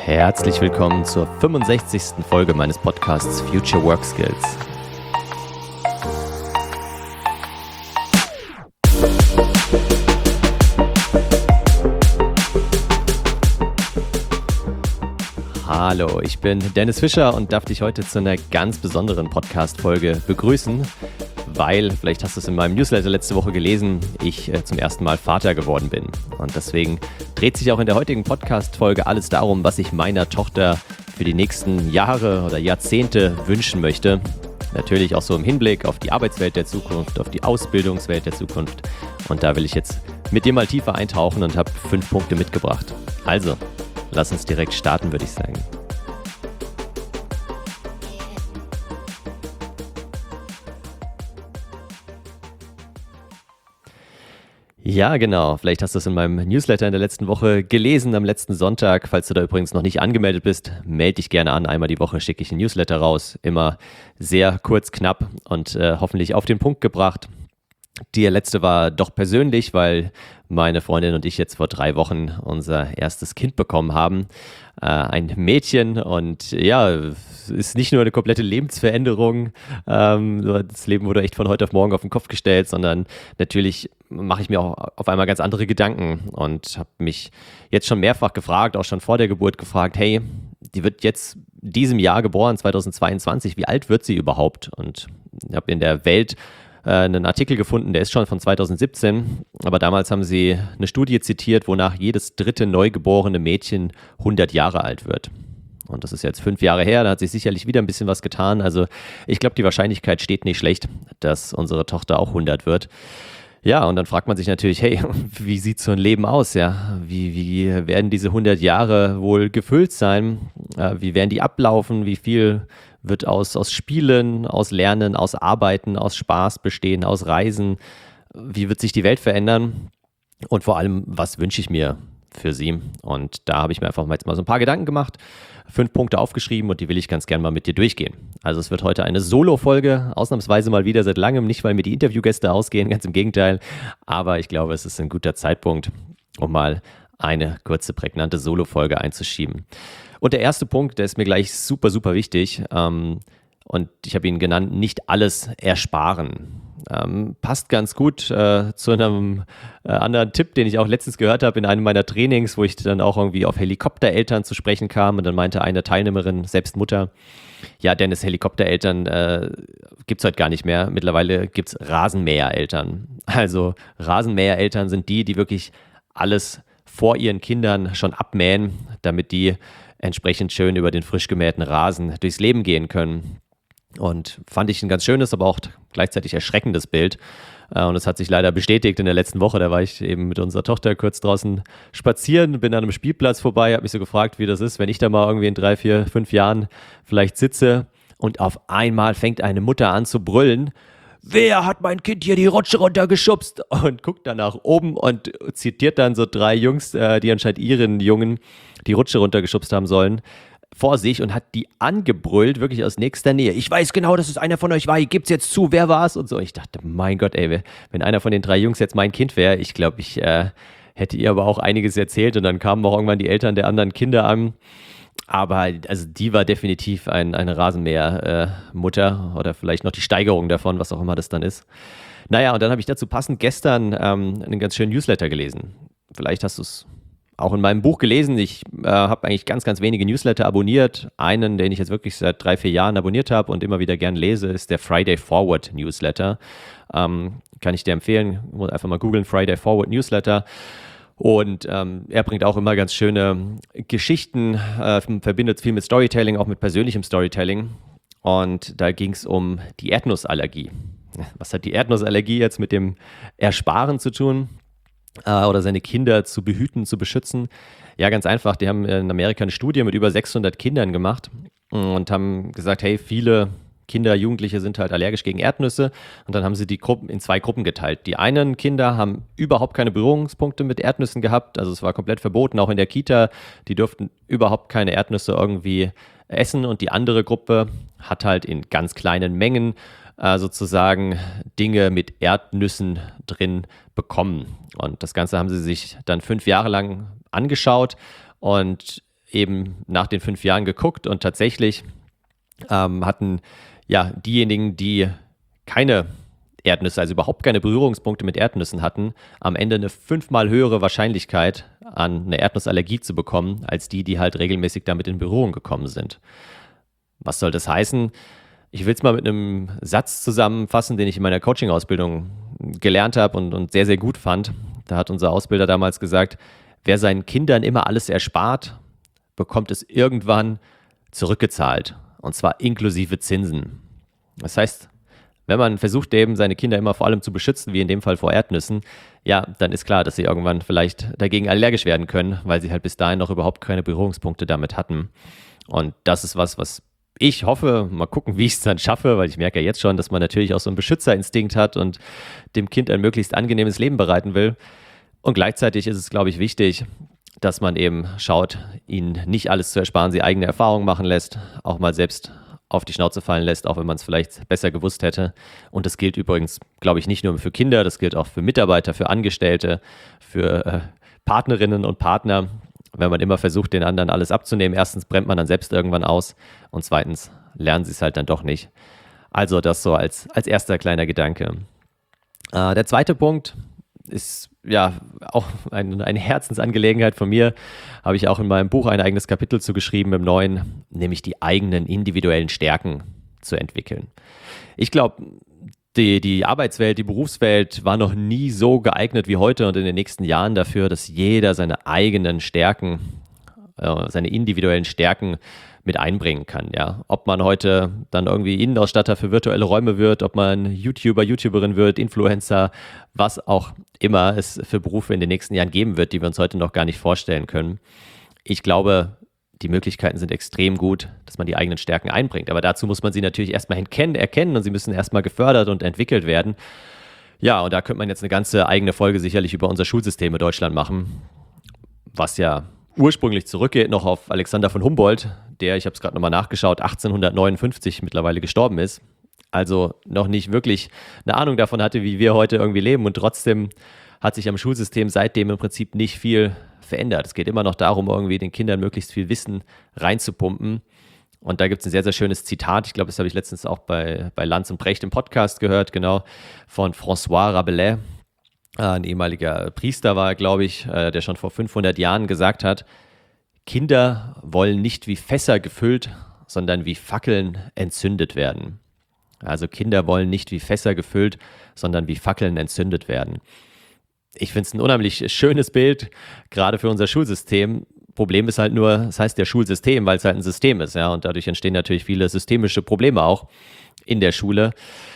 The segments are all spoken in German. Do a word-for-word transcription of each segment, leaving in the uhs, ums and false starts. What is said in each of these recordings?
Herzlich willkommen zur fünfundsechzigsten Folge meines Podcasts Future Work Skills. Hallo, ich bin Dennis Fischer und darf dich heute zu einer ganz besonderen Podcast-Folge begrüßen, weil, vielleicht hast du es in meinem Newsletter letzte Woche gelesen, ich äh, zum ersten Mal Vater geworden bin. Und deswegen dreht sich auch in der heutigen Podcast-Folge alles darum, was ich meiner Tochter für die nächsten Jahre oder Jahrzehnte wünschen möchte. Natürlich auch so im Hinblick auf die Arbeitswelt der Zukunft, auf die Ausbildungswelt der Zukunft. Und da will ich jetzt mit dir mal tiefer eintauchen und habe fünf Punkte mitgebracht. Also, lass uns direkt starten, würde ich sagen. Ja, genau. Vielleicht hast du es in meinem Newsletter in der letzten Woche gelesen, am letzten Sonntag. Falls du da übrigens noch nicht angemeldet bist, melde dich gerne an. Einmal die Woche schicke ich einen Newsletter raus. Immer sehr kurz, knapp und äh, hoffentlich auf den Punkt gebracht. Die letzte war doch persönlich, weil meine Freundin und ich jetzt vor drei Wochen unser erstes Kind bekommen haben. Äh, ein Mädchen, und ja, es ist nicht nur eine komplette Lebensveränderung. Ähm, das Leben wurde echt von heute auf morgen auf den Kopf gestellt, sondern natürlich mache ich mir auch auf einmal ganz andere Gedanken und habe mich jetzt schon mehrfach gefragt, auch schon vor der Geburt gefragt, hey, die wird jetzt diesem Jahr geboren, zweitausendzweiundzwanzig, wie alt wird sie überhaupt? Und ich habe in der Welt einen Artikel gefunden, der ist schon von zweitausendsiebzehn, aber damals haben sie eine Studie zitiert, wonach jedes dritte neugeborene Mädchen hundert Jahre alt wird. Und das ist jetzt fünf Jahre her, da hat sich sicherlich wieder ein bisschen was getan. Also ich glaube, die Wahrscheinlichkeit steht nicht schlecht, dass unsere Tochter auch hundert wird. Ja, und dann fragt man sich natürlich, hey, wie sieht so ein Leben aus? Ja, wie, wie werden diese hundert Jahre wohl gefüllt sein? Wie werden die ablaufen? Wie viel wird aus, aus Spielen, aus Lernen, aus Arbeiten, aus Spaß bestehen, aus Reisen? Wie wird sich die Welt verändern? Und vor allem, was wünsche ich mir für sie? Und da habe ich mir einfach mal, jetzt mal so ein paar Gedanken gemacht, fünf Punkte aufgeschrieben, und die will ich ganz gerne mal mit dir durchgehen. Also es wird heute eine Solo-Folge, ausnahmsweise mal wieder seit langem, nicht weil mir die Interviewgäste ausgehen, ganz im Gegenteil, aber ich glaube, es ist ein guter Zeitpunkt, um mal eine kurze, prägnante Solo-Folge einzuschieben. Und der erste Punkt, der ist mir gleich super, super wichtig, ähm, und ich habe ihn genannt, nicht alles ersparen. Ähm, passt ganz gut äh, zu einem äh, anderen Tipp, den ich auch letztens gehört habe in einem meiner Trainings, wo ich dann auch irgendwie auf Helikoptereltern zu sprechen kam, und dann meinte eine Teilnehmerin, selbst Mutter, ja Dennis, Helikoptereltern äh, gibt es heute gar nicht mehr, mittlerweile gibt es Rasenmähereltern. Also Rasenmähereltern sind die, die wirklich alles vor ihren Kindern schon abmähen, damit die entsprechend schön über den frisch gemähten Rasen durchs Leben gehen können. Und fand ich ein ganz schönes, aber auch gleichzeitig erschreckendes Bild. Und es hat sich leider bestätigt in der letzten Woche. Da war ich eben mit unserer Tochter kurz draußen spazieren, bin an einem Spielplatz vorbei, habe mich so gefragt, wie das ist, wenn ich da mal irgendwie in drei, vier, fünf Jahren vielleicht sitze und auf einmal fängt eine Mutter an zu brüllen: Wer hat mein Kind hier die Rutsche runtergeschubst? Und guckt dann nach oben und zitiert dann so drei Jungs, die anscheinend ihren Jungen die Rutsche runtergeschubst haben sollen, vor sich, und hat die angebrüllt, wirklich aus nächster Nähe. Ich weiß genau, dass es einer von euch war, ihr gebt's jetzt zu, wer war's? Und so. Ich dachte, mein Gott, ey, wenn einer von den drei Jungs jetzt mein Kind wäre, ich glaube, ich äh, hätte ihr aber auch einiges erzählt, und dann kamen auch irgendwann die Eltern der anderen Kinder an. Aber also die war definitiv ein, eine Rasenmäher-Mutter äh, oder vielleicht noch die Steigerung davon, was auch immer das dann ist. Naja, und dann habe ich dazu passend gestern ähm, einen ganz schönen Newsletter gelesen. Vielleicht hast du es auch in meinem Buch gelesen. Ich äh, habe eigentlich ganz, ganz wenige Newsletter abonniert. Einen, den ich jetzt wirklich seit drei, vier Jahren abonniert habe und immer wieder gern lese, ist der Friday Forward Newsletter. Ähm, kann ich dir empfehlen. Einfach mal googeln, Friday Forward Newsletter. Und ähm, er bringt auch immer ganz schöne Geschichten, äh, verbindet viel mit Storytelling, auch mit persönlichem Storytelling. Und da ging es um die Erdnussallergie. Was hat die Erdnussallergie jetzt mit dem Ersparen zu tun? Äh, oder seine Kinder zu behüten, zu beschützen? Ja, ganz einfach. Die haben in Amerika eine Studie mit über sechshundert Kindern gemacht und haben gesagt, hey, viele Kinder, Jugendliche sind halt allergisch gegen Erdnüsse, und dann haben sie die Gruppen in zwei Gruppen geteilt. Die einen Kinder haben überhaupt keine Berührungspunkte mit Erdnüssen gehabt, also es war komplett verboten, auch in der Kita, die durften überhaupt keine Erdnüsse irgendwie essen, und die andere Gruppe hat halt in ganz kleinen Mengen äh, sozusagen Dinge mit Erdnüssen drin bekommen. Und das Ganze haben sie sich dann fünf Jahre lang angeschaut, und eben nach den fünf Jahren geguckt und tatsächlich ähm, hatten ja diejenigen, die keine Erdnüsse, also überhaupt keine Berührungspunkte mit Erdnüssen hatten, am Ende eine fünfmal höhere Wahrscheinlichkeit an eine Erdnussallergie zu bekommen, als die, die halt regelmäßig damit in Berührung gekommen sind. Was soll das heißen? Ich will es mal mit einem Satz zusammenfassen, den ich in meiner Coaching-Ausbildung gelernt habe und, und sehr, sehr gut fand. Da hat unser Ausbilder damals gesagt, wer seinen Kindern immer alles erspart, bekommt es irgendwann zurückgezahlt. Und zwar inklusive Zinsen. Das heißt, wenn man versucht, eben seine Kinder immer vor allem zu beschützen, wie in dem Fall vor Erdnüssen, ja, dann ist klar, dass sie irgendwann vielleicht dagegen allergisch werden können, weil sie halt bis dahin noch überhaupt keine Berührungspunkte damit hatten. Und das ist was, was ich hoffe, mal gucken, wie ich es dann schaffe, weil ich merke ja jetzt schon, dass man natürlich auch so einen Beschützerinstinkt hat und dem Kind ein möglichst angenehmes Leben bereiten will. Und gleichzeitig ist es, glaube ich, wichtig, dass man eben schaut, ihnen nicht alles zu ersparen, sie eigene Erfahrungen machen lässt, auch mal selbst auf die Schnauze fallen lässt, auch wenn man es vielleicht besser gewusst hätte. Und das gilt übrigens, glaube ich, nicht nur für Kinder, das gilt auch für Mitarbeiter, für Angestellte, für äh, Partnerinnen und Partner. Wenn man immer versucht, den anderen alles abzunehmen, erstens brennt man dann selbst irgendwann aus und zweitens lernen sie es halt dann doch nicht. Also das so als, als erster kleiner Gedanke. Äh, der zweite Punkt ist ja auch ein, eine Herzensangelegenheit von mir, habe ich auch in meinem Buch ein eigenes Kapitel zu geschrieben, im neuen, nämlich die eigenen individuellen Stärken zu entwickeln. Ich glaube, die, die Arbeitswelt, die Berufswelt war noch nie so geeignet wie heute und in den nächsten Jahren dafür, dass jeder seine eigenen Stärken, äh, seine individuellen Stärken mit einbringen kann. Ja. Ob man heute dann irgendwie Innenausstatter für virtuelle Räume wird, ob man YouTuber, YouTuberin wird, Influencer, was auch immer es für Berufe in den nächsten Jahren geben wird, die wir uns heute noch gar nicht vorstellen können. Ich glaube, die Möglichkeiten sind extrem gut, dass man die eigenen Stärken einbringt. Aber dazu muss man sie natürlich erstmal erkennen, erkennen und sie müssen erstmal gefördert und entwickelt werden. Ja, und da könnte man jetzt eine ganze eigene Folge sicherlich über unser Schulsystem in Deutschland machen, was ja ursprünglich zurückgeht noch auf Alexander von Humboldt, der, ich habe es gerade nochmal nachgeschaut, achtzehnhundertneunundfünfzig mittlerweile gestorben ist. Also noch nicht wirklich eine Ahnung davon hatte, wie wir heute irgendwie leben. Und trotzdem hat sich am Schulsystem seitdem im Prinzip nicht viel verändert. Es geht immer noch darum, irgendwie den Kindern möglichst viel Wissen reinzupumpen. Und da gibt es ein sehr, sehr schönes Zitat. Ich glaube, das habe ich letztens auch bei, bei Lanz und Brecht im Podcast gehört, genau, von François Rabelais. Ein ehemaliger Priester war, glaube ich, der schon vor fünfhundert Jahren gesagt hat, Kinder wollen nicht wie Fässer gefüllt, sondern wie Fackeln entzündet werden. Also Kinder wollen nicht wie Fässer gefüllt, sondern wie Fackeln entzündet werden. Ich finde es ein unheimlich schönes Bild, gerade für unser Schulsystem. Problem ist halt nur, es heißt ja Schulsystem, weil es halt ein System ist, ja, und dadurch entstehen natürlich viele systemische Probleme auch in der Schule.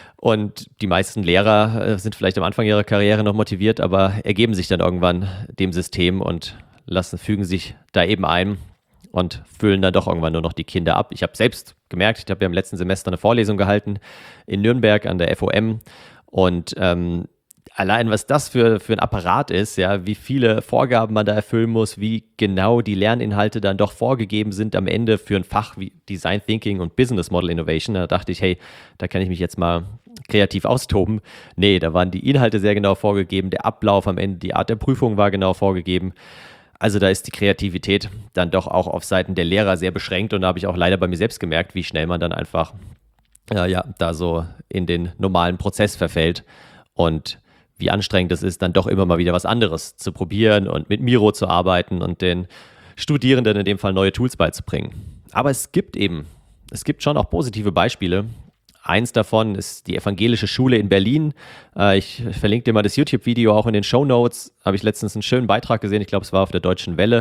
Und die meisten Lehrer äh, sind vielleicht am Anfang ihrer Karriere noch motiviert, aber ergeben sich dann irgendwann dem System und lassen, fügen sich da eben ein und füllen dann doch irgendwann nur noch die Kinder ab. Ich habe selbst gemerkt, ich habe ja im letzten Semester eine Vorlesung gehalten in Nürnberg an der F O M und ähm, allein was das für, für ein Apparat ist, ja, wie viele Vorgaben man da erfüllen muss, wie genau die Lerninhalte dann doch vorgegeben sind am Ende für ein Fach wie Design Thinking und Business Model Innovation. Da dachte ich, hey, da kann ich mich jetzt mal kreativ austoben. Nee, da waren die Inhalte sehr genau vorgegeben, der Ablauf am Ende, die Art der Prüfung war genau vorgegeben. Also da ist die Kreativität dann doch auch auf Seiten der Lehrer sehr beschränkt und da habe ich auch leider bei mir selbst gemerkt, wie schnell man dann einfach ja, ja, da so in den normalen Prozess verfällt und wie anstrengend es ist, dann doch immer mal wieder was anderes zu probieren und mit Miro zu arbeiten und den Studierenden in dem Fall neue Tools beizubringen. Aber es gibt eben, es gibt schon auch positive Beispiele. Eins davon ist die Evangelische Schule in Berlin. Ich verlinke dir mal das YouTube-Video auch in den Shownotes. Habe ich letztens einen schönen Beitrag gesehen. Ich glaube, es war auf der Deutschen Welle.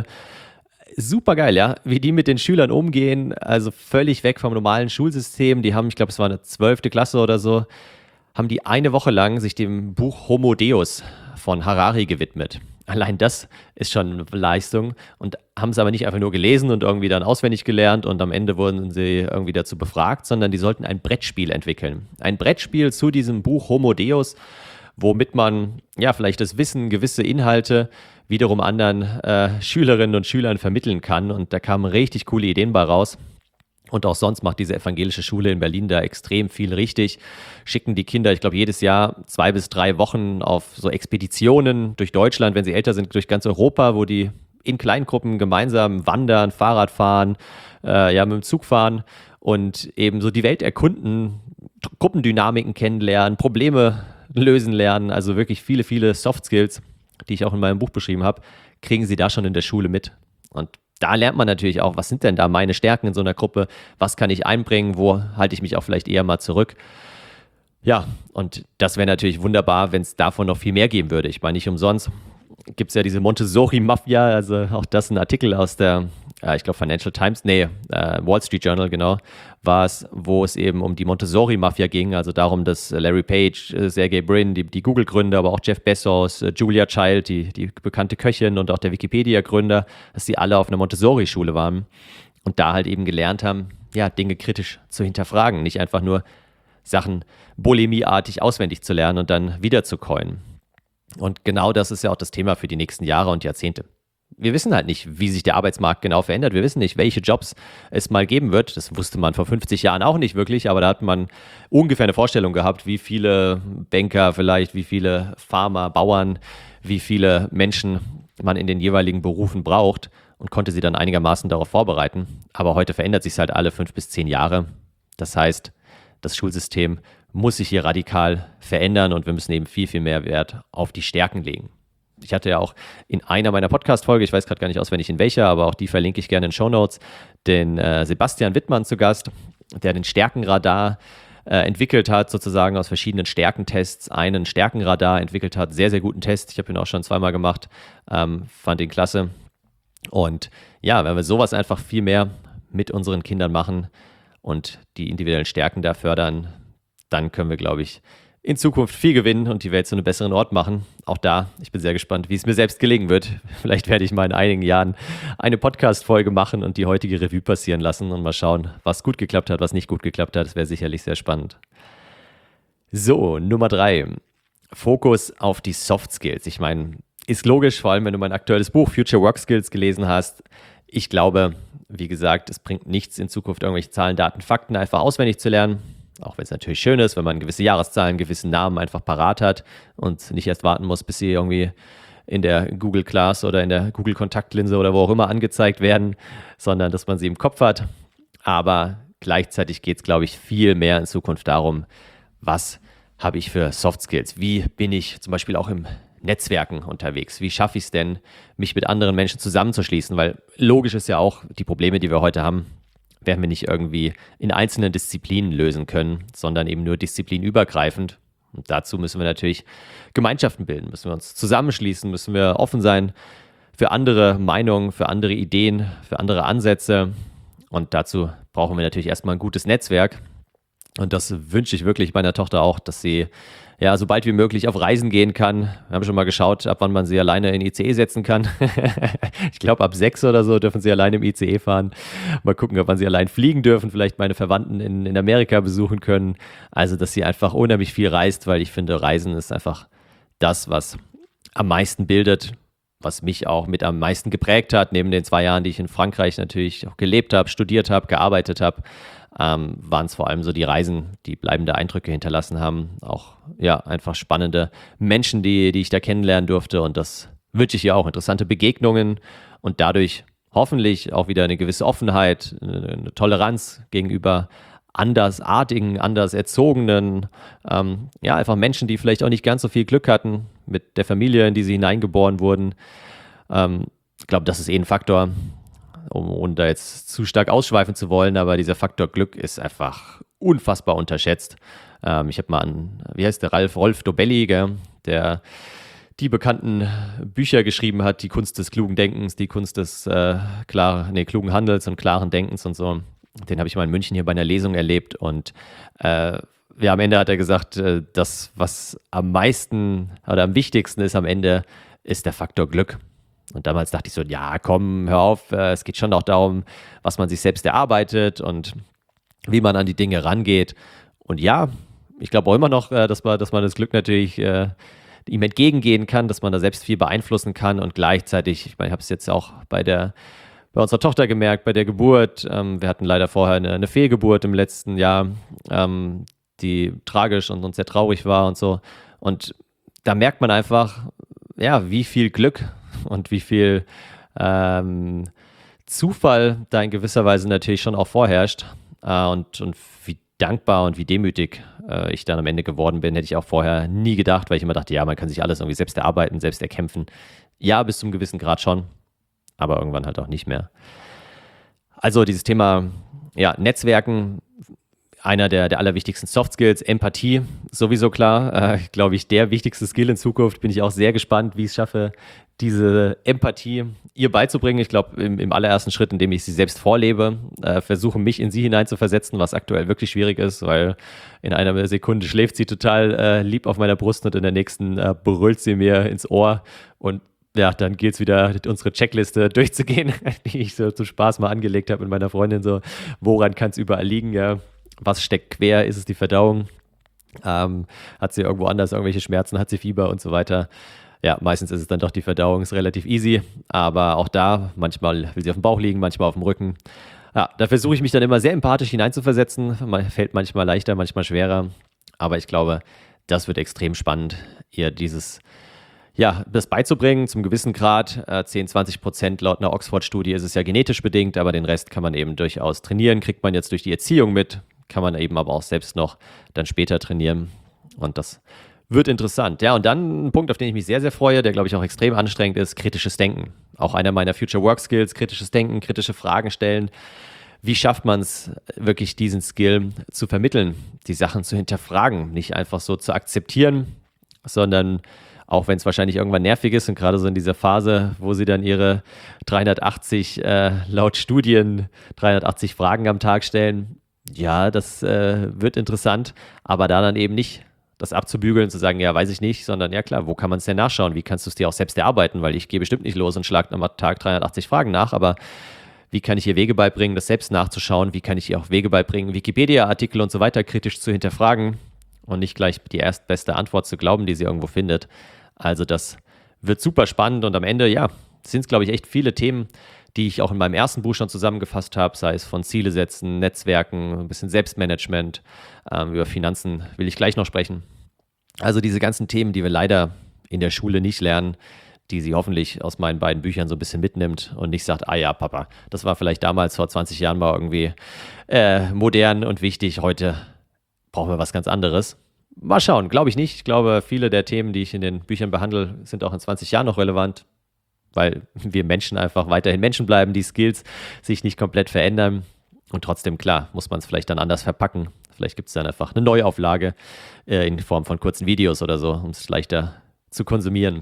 Super geil, ja, wie die mit den Schülern umgehen. Also völlig weg vom normalen Schulsystem. Die haben, ich glaube, es war eine zwölfte Klasse oder so, haben die eine Woche lang sich dem Buch Homo Deus von Harari gewidmet. Allein das ist schon eine Leistung und haben es aber nicht einfach nur gelesen und irgendwie dann auswendig gelernt und am Ende wurden sie irgendwie dazu befragt, sondern die sollten ein Brettspiel entwickeln. Ein Brettspiel zu diesem Buch Homo Deus, womit man ja vielleicht das Wissen, gewisse Inhalte wiederum anderen äh, Schülerinnen und Schülern vermitteln kann und da kamen richtig coole Ideen bei raus. Und auch sonst macht diese evangelische Schule in Berlin da extrem viel richtig. Schicken die Kinder, ich glaube, jedes Jahr zwei bis drei Wochen auf so Expeditionen durch Deutschland, wenn sie älter sind, durch ganz Europa, wo die in Kleingruppen gemeinsam wandern, Fahrrad fahren, äh, ja, mit dem Zug fahren und eben so die Welt erkunden, Gruppendynamiken kennenlernen, Probleme lösen lernen, also wirklich viele, viele Soft Skills, die ich auch in meinem Buch beschrieben habe, kriegen sie da schon in der Schule mit. Und da lernt man natürlich auch, was sind denn da meine Stärken in so einer Gruppe, was kann ich einbringen, wo halte ich mich auch vielleicht eher mal zurück. Ja, und das wäre natürlich wunderbar, wenn es davon noch viel mehr geben würde. Ich meine, nicht umsonst gibt es ja diese Montessori-Mafia, also auch das ein Artikel aus der, äh, ich glaube Financial Times, nee, äh, Wall Street Journal, genau, war es, wo es eben um die Montessori-Mafia ging, also darum, dass Larry Page, äh, Sergey Brin, die, die Google-Gründer, aber auch Jeff Bezos, äh, Julia Child, die, die bekannte Köchin und auch der Wikipedia-Gründer, dass die alle auf einer Montessori-Schule waren und da halt eben gelernt haben, ja, Dinge kritisch zu hinterfragen, nicht einfach nur Sachen bulimieartig auswendig zu lernen und dann wieder zu coinen. Und genau das ist ja auch das Thema für die nächsten Jahre und Jahrzehnte. Wir wissen halt nicht, wie sich der Arbeitsmarkt genau verändert. Wir wissen nicht, welche Jobs es mal geben wird. Das wusste man vor fünfzig Jahren auch nicht wirklich, aber da hat man ungefähr eine Vorstellung gehabt, wie viele Banker vielleicht, wie viele Farmer, Bauern, wie viele Menschen man in den jeweiligen Berufen braucht und konnte sie dann einigermaßen darauf vorbereiten. Aber heute verändert sich es halt alle fünf bis zehn Jahre. Das heißt, das Schulsystem muss sich hier radikal verändern und wir müssen eben viel, viel mehr Wert auf die Stärken legen. Ich hatte ja auch in einer meiner Podcast-Folgen, ich weiß gerade gar nicht auswendig in welcher, aber auch die verlinke ich gerne in den Shownotes, den äh, Sebastian Wittmann zu Gast, der den Stärkenradar äh, entwickelt hat, sozusagen aus verschiedenen Stärkentests einen Stärkenradar entwickelt hat. Sehr, sehr guten Test. Ich habe ihn auch schon zweimal gemacht, ähm, fand ihn klasse. Und ja, wenn wir sowas einfach viel mehr mit unseren Kindern machen und die individuellen Stärken da fördern, dann können wir, glaube ich, in Zukunft viel gewinnen und die Welt zu einem besseren Ort machen. Auch da, ich bin sehr gespannt, wie es mir selbst gelingen wird. Vielleicht werde ich mal in einigen Jahren eine Podcast-Folge machen und die heutige Revue passieren lassen und mal schauen, was gut geklappt hat, was nicht gut geklappt hat. Das wäre sicherlich sehr spannend. So, Nummer drei. Fokus auf die Soft Skills. Ich meine, ist logisch, vor allem wenn du mein aktuelles Buch Future Work Skills gelesen hast. Ich glaube, wie gesagt, es bringt nichts in Zukunft, irgendwelche Zahlen, Daten, Fakten einfach auswendig zu lernen. Auch wenn es natürlich schön ist, wenn man gewisse Jahreszahlen, gewisse Namen einfach parat hat und nicht erst warten muss, bis sie irgendwie in der Google Class oder in der Google Kontaktlinse oder wo auch immer angezeigt werden, sondern dass man sie im Kopf hat. Aber gleichzeitig geht es, glaube ich, viel mehr in Zukunft darum, was habe ich für Soft Skills? Wie bin ich zum Beispiel auch im Netzwerken unterwegs? Wie schaffe ich es denn, mich mit anderen Menschen zusammenzuschließen? Weil logisch ist ja auch, die Probleme, die wir heute haben, werden wir nicht irgendwie in einzelnen Disziplinen lösen können, sondern eben nur disziplinübergreifend. Und dazu müssen wir natürlich Gemeinschaften bilden, müssen wir uns zusammenschließen, müssen wir offen sein für andere Meinungen, für andere Ideen, für andere Ansätze. Und dazu brauchen wir natürlich erstmal ein gutes Netzwerk. Und das wünsche ich wirklich meiner Tochter auch, dass sie ja so bald wie möglich auf Reisen gehen kann. Wir haben schon mal geschaut, ab wann man sie alleine in I C E setzen kann. Ich glaube, ab sechs oder so dürfen sie alleine im I C E fahren. Mal gucken, ob man sie allein fliegen dürfen, vielleicht meine Verwandten in, in Amerika besuchen können. Also, dass sie einfach unheimlich viel reist, weil ich finde, Reisen ist einfach das, was am meisten bildet, was mich auch mit am meisten geprägt hat, neben den zwei Jahren, die ich in Frankreich natürlich auch gelebt habe, studiert habe, gearbeitet habe. Ähm, waren es vor allem so die Reisen, die bleibende Eindrücke hinterlassen haben. Auch ja, einfach spannende Menschen, die, die ich da kennenlernen durfte. Und das wünsche ich ihr auch. Interessante Begegnungen und dadurch hoffentlich auch wieder eine gewisse Offenheit, eine, eine Toleranz gegenüber andersartigen, anders erzogenen, ähm, ja, einfach Menschen, die vielleicht auch nicht ganz so viel Glück hatten mit der Familie, in die sie hineingeboren wurden. Ähm, ich glaube, das ist eh ein Faktor, um, ohne da jetzt zu stark ausschweifen zu wollen, aber dieser Faktor Glück ist einfach unfassbar unterschätzt. Ähm, ich habe mal an, wie heißt der, Ralf, Rolf Dobelli, gell, der die bekannten Bücher geschrieben hat, die Kunst des klugen Denkens, die Kunst des äh, klar, nee, klugen Handels und klaren Denkens und so. Den habe ich mal in München hier bei einer Lesung erlebt und äh, ja, am Ende hat er gesagt, äh, das, was am meisten oder am wichtigsten ist am Ende, ist der Faktor Glück. Und damals dachte ich so, ja komm, hör auf, äh, es geht schon auch darum, was man sich selbst erarbeitet und wie man an die Dinge rangeht. Und ja, ich glaube auch immer noch, äh, dass man, dass man das Glück natürlich äh, ihm entgegengehen kann, dass man da selbst viel beeinflussen kann und gleichzeitig, ich meine, ich habe es jetzt auch bei der bei unserer Tochter gemerkt, bei der Geburt. Ähm, wir hatten leider vorher eine, eine Fehlgeburt im letzten Jahr, ähm, die tragisch und, und sehr traurig war und so. Und da merkt man einfach, ja, wie viel Glück und wie viel ähm, Zufall da in gewisser Weise natürlich schon auch vorherrscht äh, und, und wie dankbar und wie demütig äh, ich dann am Ende geworden bin, hätte ich auch vorher nie gedacht, weil ich immer dachte, ja, man kann sich alles irgendwie selbst erarbeiten, selbst erkämpfen. Ja, bis zum gewissen Grad schon, aber irgendwann halt auch nicht mehr. Also dieses Thema ja, Netzwerken, einer der, der allerwichtigsten Soft Skills, Empathie, sowieso klar, äh, glaube ich, der wichtigste Skill in Zukunft. Bin ich auch sehr gespannt, wie ich es schaffe, diese Empathie ihr beizubringen. Ich glaube, im, im allerersten Schritt, indem ich sie selbst vorlebe, äh, versuche mich in sie hineinzuversetzen, was aktuell wirklich schwierig ist, weil in einer Sekunde schläft sie total äh, lieb auf meiner Brust und in der nächsten äh, brüllt sie mir ins Ohr und ja, dann gilt es wieder, unsere Checkliste durchzugehen, die ich so zum Spaß mal angelegt habe mit meiner Freundin. So, woran kann es überall liegen? Ja, was steckt quer? Ist es die Verdauung? Ähm, hat sie irgendwo anders irgendwelche Schmerzen? Hat sie Fieber und so weiter? Ja, meistens ist es dann doch die Verdauung, ist relativ easy. Aber auch da, manchmal will sie auf dem Bauch liegen, manchmal auf dem Rücken. Ja, da versuche ich mich dann immer sehr empathisch hineinzuversetzen. Fällt manchmal leichter, manchmal schwerer. Aber ich glaube, das wird extrem spannend, ihr dieses Ja, das beizubringen, zum gewissen Grad, äh, zehn, zwanzig Prozent laut einer Oxford-Studie ist es ja genetisch bedingt, aber den Rest kann man eben durchaus trainieren, kriegt man jetzt durch die Erziehung mit, kann man eben aber auch selbst noch dann später trainieren und das wird interessant. Ja, und dann ein Punkt, auf den ich mich sehr, sehr freue, der, glaube ich, auch extrem anstrengend ist, kritisches Denken. Auch einer meiner Future Work Skills, kritisches Denken, kritische Fragen stellen. Wie schafft man es wirklich, diesen Skill zu vermitteln, die Sachen zu hinterfragen, nicht einfach so zu akzeptieren, sondern auch wenn es wahrscheinlich irgendwann nervig ist und gerade so in dieser Phase, wo sie dann ihre dreihundertachtzig, äh, laut Studien, dreihundertachtzig Fragen am Tag stellen. Ja, das äh, wird interessant, aber da dann eben nicht das abzubügeln, zu sagen, ja, weiß ich nicht, sondern ja klar, wo kann man es denn nachschauen? Wie kannst du es dir auch selbst erarbeiten? Weil ich gehe bestimmt nicht los und schlage am Tag dreihundertachtzig Fragen nach, aber wie kann ich ihr Wege beibringen, das selbst nachzuschauen? Wie kann ich ihr auch Wege beibringen, Wikipedia-Artikel und so weiter kritisch zu hinterfragen und nicht gleich die erstbeste Antwort zu glauben, die sie irgendwo findet? Also das wird super spannend und am Ende, ja, sind es, glaube ich, echt viele Themen, die ich auch in meinem ersten Buch schon zusammengefasst habe, sei es von Ziele setzen, Netzwerken, ein bisschen Selbstmanagement, ähm, über Finanzen will ich gleich noch sprechen. Also diese ganzen Themen, die wir leider in der Schule nicht lernen, die sie hoffentlich aus meinen beiden Büchern so ein bisschen mitnimmt und nicht sagt, ah ja, Papa, das war vielleicht damals vor zwanzig Jahren mal irgendwie äh, modern und wichtig, heute brauchen wir was ganz anderes. Mal schauen, glaube ich nicht. Ich glaube, viele der Themen, die ich in den Büchern behandle, sind auch in zwanzig Jahren noch relevant, weil wir Menschen einfach weiterhin Menschen bleiben, die Skills sich nicht komplett verändern. Und trotzdem, klar, muss man es vielleicht dann anders verpacken. Vielleicht gibt es dann einfach eine Neuauflage äh, in Form von kurzen Videos oder so, um es leichter zu konsumieren.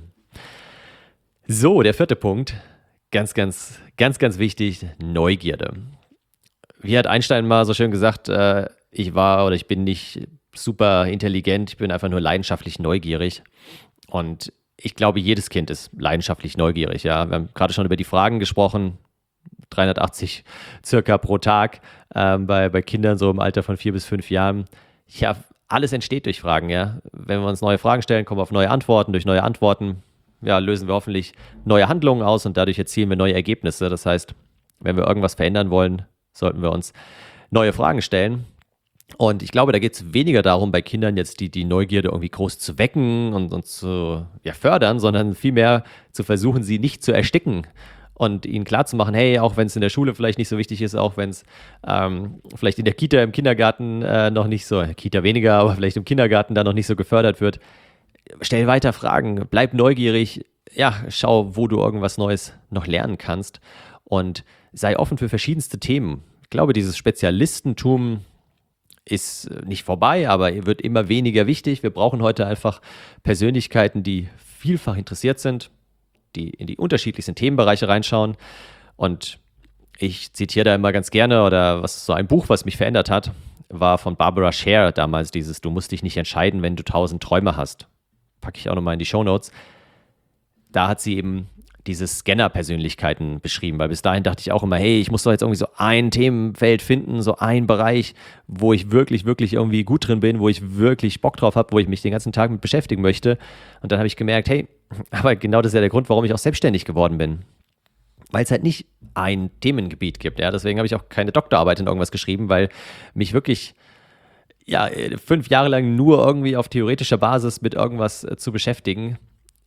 So, der vierte Punkt, ganz, ganz, ganz, ganz wichtig, Neugierde. Wie hat Einstein mal so schön gesagt, äh, ich war oder ich bin nicht super intelligent, ich bin einfach nur leidenschaftlich neugierig. Und ich glaube, jedes Kind ist leidenschaftlich neugierig. Ja, wir haben gerade schon über die Fragen gesprochen, dreihundertachtzig circa pro Tag ähm, bei, bei Kindern so im Alter von vier bis fünf Jahren. Ja, alles entsteht durch Fragen. Ja, wenn wir uns neue Fragen stellen, kommen wir auf neue Antworten. Durch neue Antworten ja, lösen wir hoffentlich neue Handlungen aus und dadurch erzielen wir neue Ergebnisse. Das heißt, wenn wir irgendwas verändern wollen, sollten wir uns neue Fragen stellen. Und ich glaube, da geht es weniger darum, bei Kindern jetzt die, die Neugierde irgendwie groß zu wecken und, und zu ja, fördern, sondern vielmehr zu versuchen, sie nicht zu ersticken und ihnen klarzumachen, hey, auch wenn es in der Schule vielleicht nicht so wichtig ist, auch wenn es ähm, vielleicht in der Kita, im Kindergarten äh, noch nicht so, Kita weniger, aber vielleicht im Kindergarten da noch nicht so gefördert wird, stell weiter Fragen, bleib neugierig, ja, schau, wo du irgendwas Neues noch lernen kannst und sei offen für verschiedenste Themen. Ich glaube, dieses Spezialistentum ist nicht vorbei, aber wird immer weniger wichtig. Wir brauchen heute einfach Persönlichkeiten, die vielfach interessiert sind, die in die unterschiedlichsten Themenbereiche reinschauen. Und ich zitiere da immer ganz gerne, oder was so ein Buch, was mich verändert hat, war von Barbara Scher damals dieses, du musst dich nicht entscheiden, wenn du tausend Träume hast. Packe ich auch nochmal in die Shownotes. Da hat sie eben diese Scanner-Persönlichkeiten beschrieben, weil bis dahin dachte ich auch immer, hey, ich muss doch jetzt irgendwie so ein Themenfeld finden, so ein Bereich, wo ich wirklich, wirklich irgendwie gut drin bin, wo ich wirklich Bock drauf habe, wo ich mich den ganzen Tag mit beschäftigen möchte. Und dann habe ich gemerkt, hey, aber genau das ist ja der Grund, warum ich auch selbstständig geworden bin. Weil es halt nicht ein Themengebiet gibt. Ja? Deswegen habe ich auch keine Doktorarbeit in irgendwas geschrieben, weil mich wirklich ja, fünf Jahre lang nur irgendwie auf theoretischer Basis mit irgendwas äh, zu beschäftigen,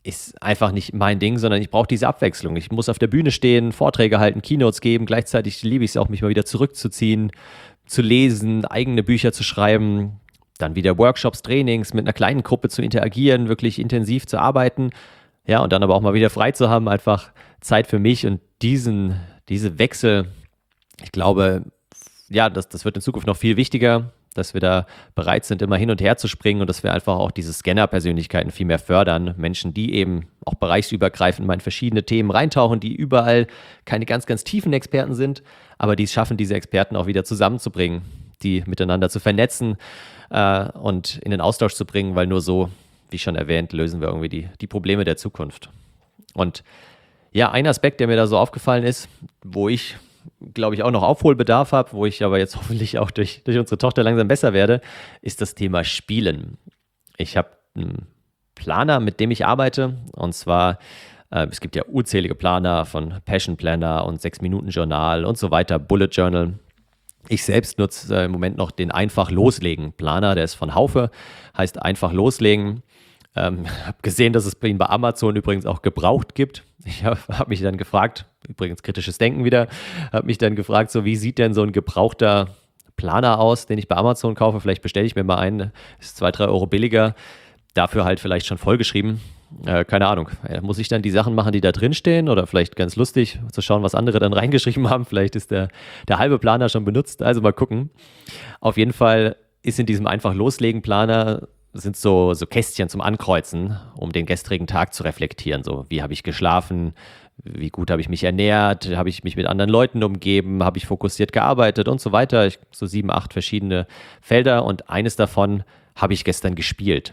ist einfach nicht mein Ding, sondern ich brauche diese Abwechslung. Ich muss auf der Bühne stehen, Vorträge halten, Keynotes geben. Gleichzeitig liebe ich es auch, mich mal wieder zurückzuziehen, zu lesen, eigene Bücher zu schreiben, dann wieder Workshops, Trainings, mit einer kleinen Gruppe zu interagieren, wirklich intensiv zu arbeiten. Ja, und dann aber auch mal wieder frei zu haben, einfach Zeit für mich und diesen, diese Wechsel, ich glaube, ja, das, das wird in Zukunft noch viel wichtiger, dass wir da bereit sind, immer hin und her zu springen und dass wir einfach auch diese Scanner-Persönlichkeiten viel mehr fördern. Menschen, die eben auch bereichsübergreifend mal in verschiedene Themen reintauchen, die überall keine ganz, ganz tiefen Experten sind, aber die es schaffen, diese Experten auch wieder zusammenzubringen, die miteinander zu vernetzen äh, und in den Austausch zu bringen, weil nur so, wie schon erwähnt, lösen wir irgendwie die, die Probleme der Zukunft. Und ja, ein Aspekt, der mir da so aufgefallen ist, wo ich glaube ich, auch noch Aufholbedarf habe, wo ich aber jetzt hoffentlich auch durch, durch unsere Tochter langsam besser werde, ist das Thema Spielen. Ich habe einen Planer, mit dem ich arbeite, und zwar, äh, es gibt ja unzählige Planer von Passion Planner und sechs-Minuten-Journal und so weiter, Bullet Journal. Ich selbst nutze äh, im Moment noch den Einfach Loslegen Planer, der ist von Haufe, heißt Einfach Loslegen. Ähm, habe gesehen, dass es ihn bei Amazon übrigens auch gebraucht gibt. Ich habe hab mich dann gefragt, übrigens kritisches Denken wieder, habe mich dann gefragt, so wie sieht denn so ein gebrauchter Planer aus, den ich bei Amazon kaufe? Vielleicht bestelle ich mir mal einen, ist zwei, drei Euro billiger, dafür halt vielleicht schon vollgeschrieben. Äh, keine Ahnung, äh, muss ich dann die Sachen machen, die da drin stehen, oder vielleicht ganz lustig zu schauen, was andere dann reingeschrieben haben. Vielleicht ist der, der halbe Planer schon benutzt, also mal gucken. Auf jeden Fall ist in diesem Einfach Loslegen Planer sind so, so Kästchen zum Ankreuzen, um den gestrigen Tag zu reflektieren. So, wie habe ich geschlafen? Wie gut habe ich mich ernährt? Habe ich mich mit anderen Leuten umgeben? Habe ich fokussiert gearbeitet und so weiter? Ich, so sieben, acht verschiedene Felder, und eines davon habe ich gestern gespielt.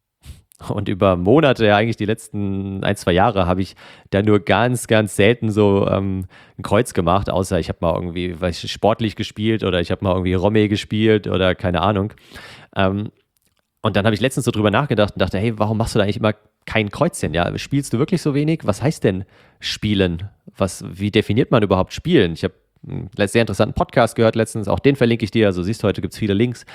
Und über Monate, ja eigentlich die letzten ein, zwei Jahre, habe ich da nur ganz, ganz selten so ähm, ein Kreuz gemacht, außer ich habe mal irgendwie weiß ich, sportlich gespielt oder ich habe mal irgendwie Romme gespielt oder keine Ahnung. Ähm, Und dann habe ich letztens so drüber nachgedacht und dachte, hey, warum machst du da eigentlich immer kein Kreuzchen? Ja, spielst du wirklich so wenig? Was heißt denn spielen? Was, wie definiert man überhaupt spielen? Ich habe einen sehr interessanten Podcast gehört letztens, auch den verlinke ich dir. Also siehst du, heute gibt es viele Links.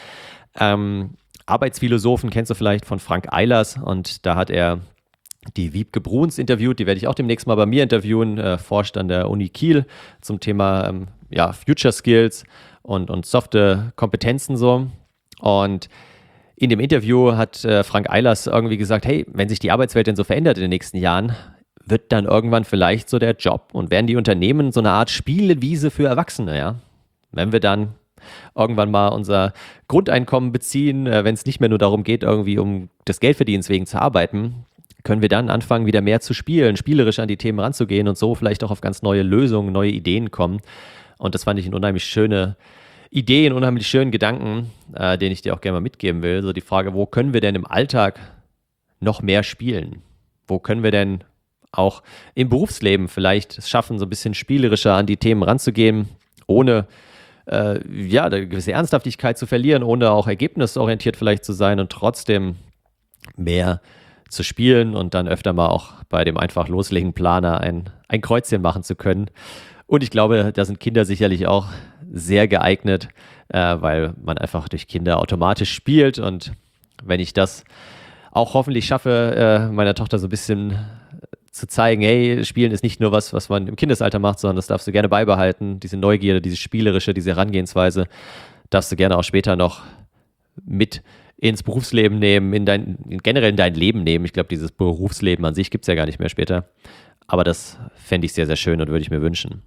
Ähm, Arbeitsphilosophen kennst du vielleicht von Frank Eilers, und da hat er die Wiebke Bruns interviewt, die werde ich auch demnächst mal bei mir interviewen, äh, forscht an der Uni Kiel zum Thema ähm, ja, Future Skills und, und softe Kompetenzen so. Und in dem Interview hat äh, Frank Eilers irgendwie gesagt, hey, wenn sich die Arbeitswelt denn so verändert in den nächsten Jahren, wird dann irgendwann vielleicht so der Job und werden die Unternehmen so eine Art Spielwiese für Erwachsene, ja? Wenn wir dann irgendwann mal unser Grundeinkommen beziehen, äh, wenn es nicht mehr nur darum geht, irgendwie um des Geldverdienens wegen zu arbeiten, können wir dann anfangen, wieder mehr zu spielen, spielerisch an die Themen ranzugehen und so vielleicht auch auf ganz neue Lösungen, neue Ideen kommen. Und das fand ich eine unheimlich schöne Idee, einen unheimlich schönen Gedanken, äh, den ich dir auch gerne mal mitgeben will. So die Frage, wo können wir denn im Alltag noch mehr spielen? Wo können wir denn auch im Berufsleben vielleicht es schaffen, so ein bisschen spielerischer an die Themen ranzugehen, ohne äh, ja, eine gewisse Ernsthaftigkeit zu verlieren, ohne auch ergebnisorientiert vielleicht zu sein und trotzdem mehr zu spielen und dann öfter mal auch bei dem einfach loslegen Planer ein, ein Kreuzchen machen zu können. Und ich glaube, da sind Kinder sicherlich auch sehr geeignet, äh, weil man einfach durch Kinder automatisch spielt. Und wenn ich das auch hoffentlich schaffe, äh, meiner Tochter so ein bisschen zu zeigen, hey, Spielen ist nicht nur was, was man im Kindesalter macht, sondern das darfst du gerne beibehalten. Diese Neugierde, diese spielerische, diese Herangehensweise darfst du gerne auch später noch mit ins Berufsleben nehmen, in dein, generell in dein Leben nehmen. Ich glaube, dieses Berufsleben an sich gibt es ja gar nicht mehr später. Aber das fände ich sehr, sehr schön und würde ich mir wünschen.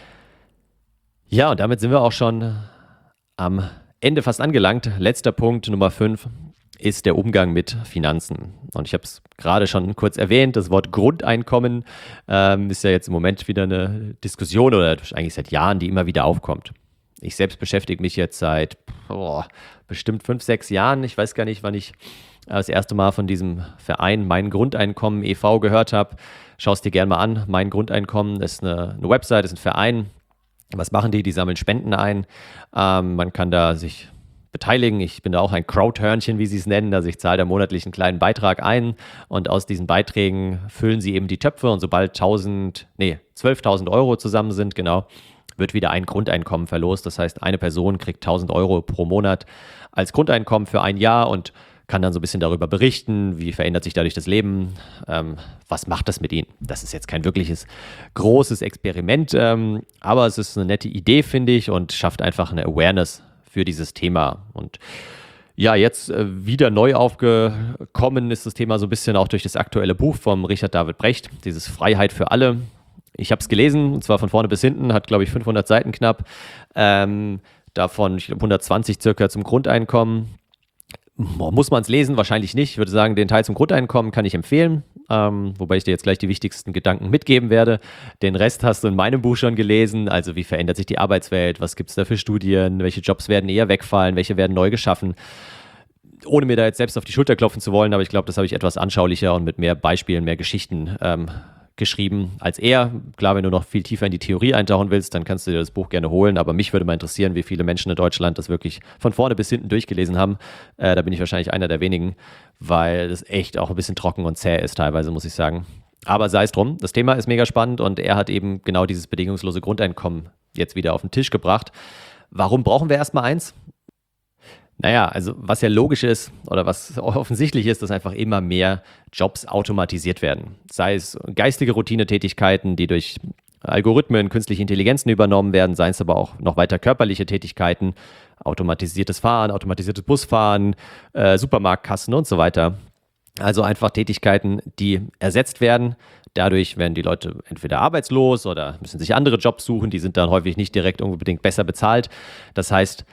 Ja, und damit sind wir auch schon am Ende fast angelangt. Letzter Punkt, Nummer fünf, ist der Umgang mit Finanzen. Und ich habe es gerade schon kurz erwähnt, das Wort Grundeinkommen ähm, ist ja jetzt im Moment wieder eine Diskussion oder eigentlich seit Jahren, die immer wieder aufkommt. Ich selbst beschäftige mich jetzt seit oh, bestimmt fünf, sechs Jahren. Ich weiß gar nicht, wann ich das erste Mal von diesem Verein Mein Grundeinkommen e V gehört habe. Schau es dir gerne mal an. Mein Grundeinkommen ist eine, eine Website, ist ein Verein. Was machen die? Die sammeln Spenden ein. Ähm, man kann da sich beteiligen. Ich bin da auch ein Crowdhörnchen, wie sie es nennen. Also ich zahle da monatlich einen kleinen Beitrag ein und aus diesen Beiträgen füllen sie eben die Töpfe und sobald tausend, nee, zwölftausend Euro zusammen sind, genau, wird wieder ein Grundeinkommen verlost. Das heißt, eine Person kriegt tausend Euro pro Monat als Grundeinkommen für ein Jahr und kann dann so ein bisschen darüber berichten, wie verändert sich dadurch das Leben, ähm, was macht das mit ihnen. Das ist jetzt kein wirkliches großes Experiment, ähm, aber es ist eine nette Idee, finde ich, und schafft einfach eine Awareness für dieses Thema. Und ja, jetzt äh, wieder neu aufgekommen ist das Thema so ein bisschen auch durch das aktuelle Buch vom Richard David Brecht, dieses Freiheit für alle. Ich habe es gelesen, und zwar von vorne bis hinten, hat, glaube ich, fünfhundert Seiten knapp. Ähm, davon, ich glaube, hundertzwanzig circa zum Grundeinkommen. Muss man es lesen? Wahrscheinlich nicht. Ich würde sagen, den Teil zum Grundeinkommen kann ich empfehlen, ähm, wobei ich dir jetzt gleich die wichtigsten Gedanken mitgeben werde. Den Rest hast du in meinem Buch schon gelesen. Also wie verändert sich die Arbeitswelt? Was gibt es da für Studien? Welche Jobs werden eher wegfallen? Welche werden neu geschaffen? Ohne mir da jetzt selbst auf die Schulter klopfen zu wollen, aber ich glaube, das habe ich etwas anschaulicher und mit mehr Beispielen, mehr Geschichten ähm, geschrieben als er. Klar, wenn du noch viel tiefer in die Theorie eintauchen willst, dann kannst du dir das Buch gerne holen, aber mich würde mal interessieren, wie viele Menschen in Deutschland das wirklich von vorne bis hinten durchgelesen haben. Äh, da bin ich wahrscheinlich einer der wenigen, weil das echt auch ein bisschen trocken und zäh ist teilweise, muss ich sagen. Aber sei es drum, das Thema ist mega spannend und er hat eben genau dieses bedingungslose Grundeinkommen jetzt wieder auf den Tisch gebracht. Warum brauchen wir erstmal eins? Naja, also was ja logisch ist oder was offensichtlich ist, dass einfach immer mehr Jobs automatisiert werden. Sei es geistige Routinetätigkeiten, die durch Algorithmen, künstliche Intelligenzen übernommen werden, seien es aber auch noch weiter körperliche Tätigkeiten, automatisiertes Fahren, automatisiertes Busfahren, äh, Supermarktkassen und so weiter. Also einfach Tätigkeiten, die ersetzt werden. Dadurch werden die Leute entweder arbeitslos oder müssen sich andere Jobs suchen, die sind dann häufig nicht direkt unbedingt besser bezahlt. Das heißt,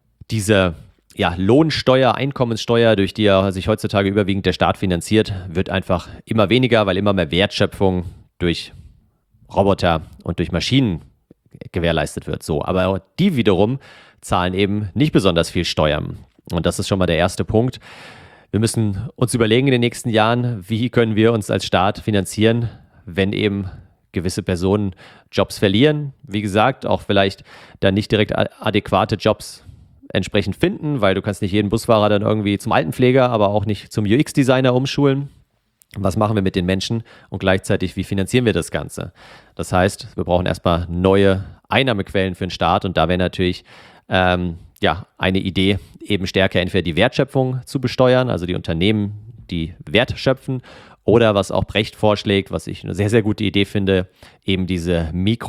diese Ja, Lohnsteuer, Einkommenssteuer, durch die ja sich heutzutage überwiegend der Staat finanziert, wird einfach immer weniger, weil immer mehr Wertschöpfung durch Roboter und durch Maschinen gewährleistet wird. So, aber die wiederum zahlen eben nicht besonders viel Steuern. Und das ist schon mal der erste Punkt. Wir müssen uns überlegen in den nächsten Jahren, wie können wir uns als Staat finanzieren, wenn eben gewisse Personen Jobs verlieren. Wie gesagt, auch vielleicht dann nicht direkt adäquate Jobs entsprechend finden, weil du kannst nicht jeden Busfahrer dann irgendwie zum Altenpfleger, aber auch nicht zum U X-Designer umschulen. Was machen wir mit den Menschen und gleichzeitig, wie finanzieren wir das Ganze? Das heißt, wir brauchen erstmal neue Einnahmequellen für den Staat und da wäre natürlich ähm, ja, eine Idee, eben stärker entweder die Wertschöpfung zu besteuern, also die Unternehmen, die Wert schöpfen, oder was auch Brecht vorschlägt, was ich eine sehr, sehr gute Idee finde, eben diese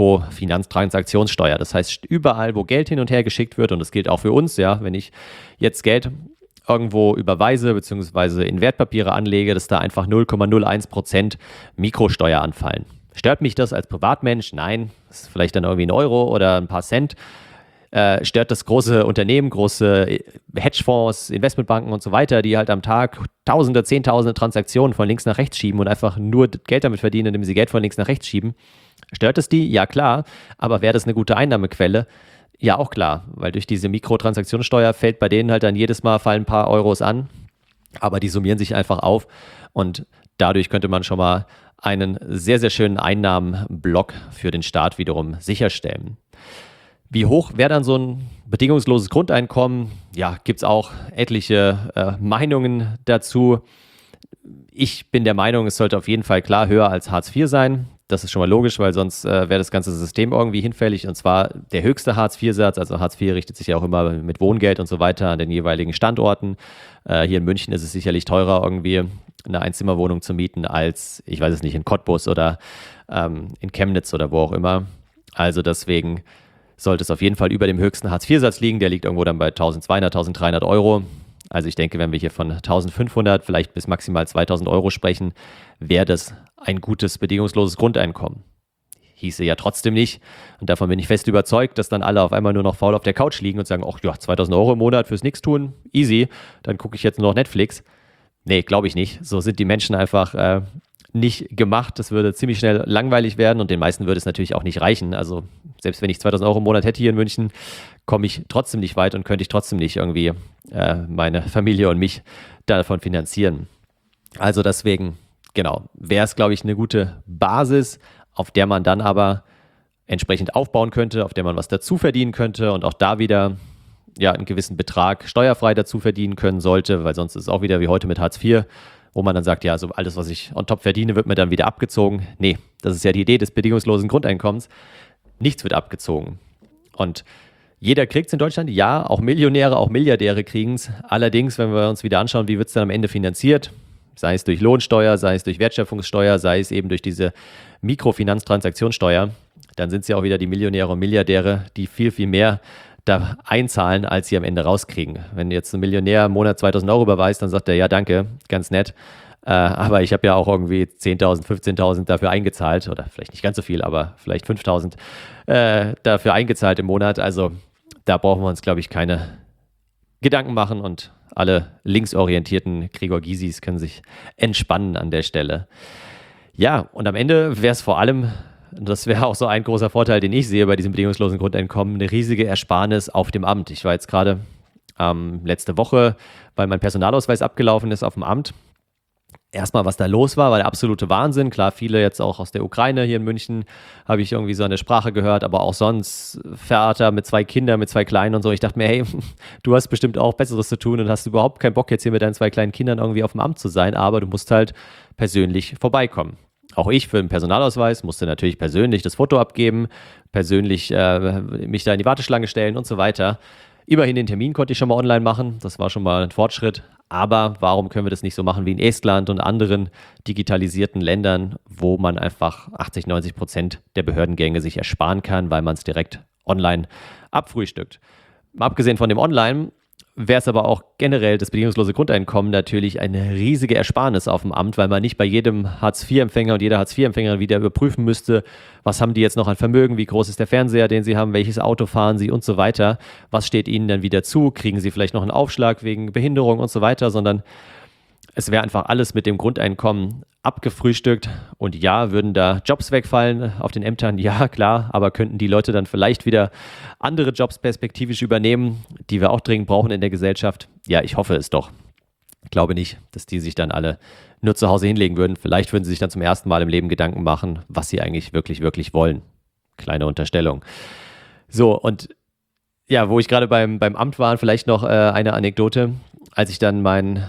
Mikrofinanztransaktionssteuer. Das heißt, überall, wo Geld hin und her geschickt wird, und das gilt auch für uns, ja, wenn ich jetzt Geld irgendwo überweise beziehungsweise in Wertpapiere anlege, dass da einfach null Komma null eins Prozent Mikrosteuer anfallen. Stört mich das als Privatmensch? Nein, das ist vielleicht dann irgendwie ein Euro oder ein paar Cent. Äh, stört das große Unternehmen, große Hedgefonds, Investmentbanken und so weiter, die halt am Tag Tausende, Zehntausende Transaktionen von links nach rechts schieben und einfach nur Geld damit verdienen, indem sie Geld von links nach rechts schieben. Stört es die? Ja, klar. Aber wäre das eine gute Einnahmequelle? Ja, auch klar. Weil durch diese Mikrotransaktionssteuer fällt bei denen halt dann jedes Mal fallen ein paar Euros an. Aber die summieren sich einfach auf und dadurch könnte man schon mal einen sehr, sehr schönen Einnahmenblock für den Staat wiederum sicherstellen. Wie hoch wäre dann so ein bedingungsloses Grundeinkommen? Ja, gibt es auch etliche äh, Meinungen dazu. Ich bin der Meinung, es sollte auf jeden Fall klar höher als Hartz vier sein. Das ist schon mal logisch, weil sonst äh, wäre das ganze System irgendwie hinfällig. Und zwar der höchste Hartz vier Satz. Also Hartz vier richtet sich ja auch immer mit Wohngeld und so weiter an den jeweiligen Standorten. Äh, hier in München ist es sicherlich teurer, irgendwie eine Einzimmerwohnung zu mieten, als, ich weiß es nicht, in Cottbus oder ähm, in Chemnitz oder wo auch immer. Also deswegen sollte es auf jeden Fall über dem höchsten Hartz vier Satz liegen. Der liegt irgendwo dann bei eintausendzweihundert, eintausenddreihundert Euro. Also ich denke, wenn wir hier von eintausendfünfhundert, vielleicht bis maximal zweitausend Euro sprechen, wäre das ein gutes, bedingungsloses Grundeinkommen. Hieße ja trotzdem nicht, und davon bin ich fest überzeugt, dass dann alle auf einmal nur noch faul auf der Couch liegen und sagen, ach ja, zweitausend Euro im Monat fürs Nix-Tun, easy, dann gucke ich jetzt nur noch Netflix. Nee, glaube ich nicht. So sind die Menschen einfach äh, nicht gemacht. Das würde ziemlich schnell langweilig werden und den meisten würde es natürlich auch nicht reichen. Also selbst wenn ich zweitausend Euro im Monat hätte hier in München, komme ich trotzdem nicht weit und könnte ich trotzdem nicht irgendwie äh, meine Familie und mich davon finanzieren. Also deswegen, genau, wäre es, glaube ich, eine gute Basis, auf der man dann aber entsprechend aufbauen könnte, auf der man was dazu verdienen könnte und auch da wieder ja, einen gewissen Betrag steuerfrei dazu verdienen können sollte, weil sonst ist es auch wieder wie heute mit Hartz vier, wo man dann sagt, ja, so alles, was ich on top verdiene, wird mir dann wieder abgezogen. Nee, das ist ja die Idee des bedingungslosen Grundeinkommens. Nichts wird abgezogen. Und Jeder kriegt es in Deutschland, ja, auch Millionäre, auch Milliardäre kriegen es. Allerdings, wenn wir uns wieder anschauen, wie wird es dann am Ende finanziert, sei es durch Lohnsteuer, sei es durch Wertschöpfungssteuer, sei es eben durch diese Mikrofinanztransaktionssteuer, dann sind es ja auch wieder die Millionäre und Milliardäre, die viel, viel mehr da einzahlen, als sie am Ende rauskriegen. Wenn jetzt ein Millionär im Monat zweitausend Euro überweist, dann sagt er, ja danke, ganz nett, äh, aber ich habe ja auch irgendwie zehntausend, fünfzehntausend dafür eingezahlt, oder vielleicht nicht ganz so viel, aber vielleicht fünftausend äh, dafür eingezahlt im Monat. Also da brauchen wir uns, glaube ich, keine Gedanken machen und alle linksorientierten Gregor Gysis können sich entspannen an der Stelle. Ja, und am Ende wäre es vor allem, das wäre auch so ein großer Vorteil, den ich sehe bei diesem bedingungslosen Grundeinkommen, eine riesige Ersparnis auf dem Amt. Ich war jetzt gerade ähm, letzte Woche, weil mein Personalausweis abgelaufen ist, auf dem Amt. Erstmal, was da los war, war der absolute Wahnsinn. Klar, viele jetzt auch aus der Ukraine hier in München habe ich irgendwie so eine Sprache gehört, aber auch sonst Vater mit zwei Kindern, mit zwei Kleinen und so. Ich dachte mir, hey, du hast bestimmt auch Besseres zu tun und hast überhaupt keinen Bock, jetzt hier mit deinen zwei kleinen Kindern irgendwie auf dem Amt zu sein, aber du musst halt persönlich vorbeikommen. Auch ich für den Personalausweis musste natürlich persönlich das Foto abgeben, persönlich äh, mich da in die Warteschlange stellen und so weiter. Immerhin den Termin konnte ich schon mal online machen, das war schon mal ein Fortschritt. Aber warum können wir das nicht so machen wie in Estland und anderen digitalisierten Ländern, wo man einfach achtzig, neunzig Prozent der Behördengänge sich ersparen kann, weil man es direkt online abfrühstückt. Mal abgesehen von dem Online wäre es aber auch generell das bedingungslose Grundeinkommen natürlich eine riesige Ersparnis auf dem Amt, weil man nicht bei jedem Hartz vier Empfänger und jeder Hartz vier Empfänger wieder überprüfen müsste, was haben die jetzt noch an Vermögen, wie groß ist der Fernseher, den sie haben, welches Auto fahren sie und so weiter, was steht ihnen dann wieder zu, kriegen sie vielleicht noch einen Aufschlag wegen Behinderung und so weiter, sondern es wäre einfach alles mit dem Grundeinkommen abgefrühstückt und ja, würden da Jobs wegfallen auf den Ämtern, ja klar, aber könnten die Leute dann vielleicht wieder andere Jobs perspektivisch übernehmen, die wir auch dringend brauchen in der Gesellschaft? Ja, ich hoffe es doch. Ich glaube nicht, dass die sich dann alle nur zu Hause hinlegen würden. Vielleicht würden sie sich dann zum ersten Mal im Leben Gedanken machen, was sie eigentlich wirklich, wirklich wollen. Kleine Unterstellung. So, und ja, wo ich gerade beim, beim Amt war, vielleicht noch äh, eine Anekdote. Als ich dann mein